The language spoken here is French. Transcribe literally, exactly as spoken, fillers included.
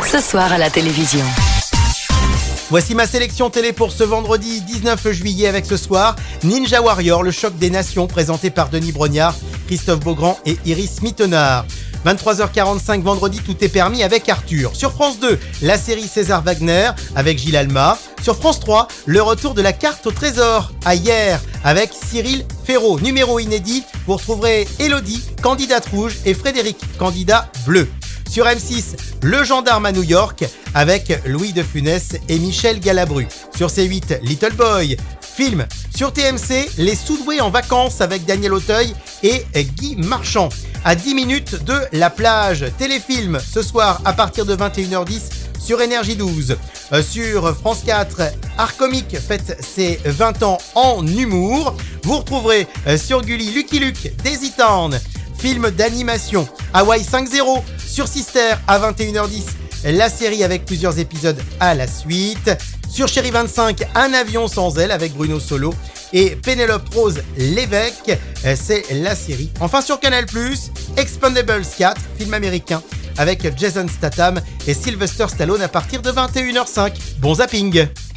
ce soir à la télévision. Voici ma sélection télé pour ce vendredi dix-neuf juillet avec ce soir Ninja Warrior, le choc des nations, présenté par Denis Brognard, Christophe Beaugrand et Iris Mittenard. vingt-trois heures quarante-cinq vendredi, tout est permis avec Arthur. Sur France deux, la série César Wagner avec Gilles Alma. Sur France trois, le retour de la carte au trésor à hier avec Cyril Ferraud. Numéro inédit, vous retrouverez Élodie, candidate rouge, et Frédéric, candidat bleu. Sur M six, Le gendarme à New York avec Louis de Funès et Michel Galabru. Sur C huit, Little Boy, film. Sur T M C, Les Soudoués en vacances avec Daniel Auteuil et Guy Marchand. À dix minutes de la plage, téléfilm ce soir à partir de vingt et une heures dix sur Énergie douze. Euh, sur France quatre, Art Comique fête ses vingt ans en humour. Vous retrouverez euh, sur Gulli Lucky Luke, Daisy Town, film d'animation. Hawaii cinq zéro sur Sister à vingt et une heures dix, la série avec plusieurs épisodes à la suite. Sur Chérie vingt-cinq, Un avion sans aile avec Bruno Solo et Pénélope Rose Lévesque, c'est la série. Enfin sur Canal plus, Expendables quatre, film américain avec Jason Statham et Sylvester Stallone à partir de vingt et une heures cinq. Bon zapping!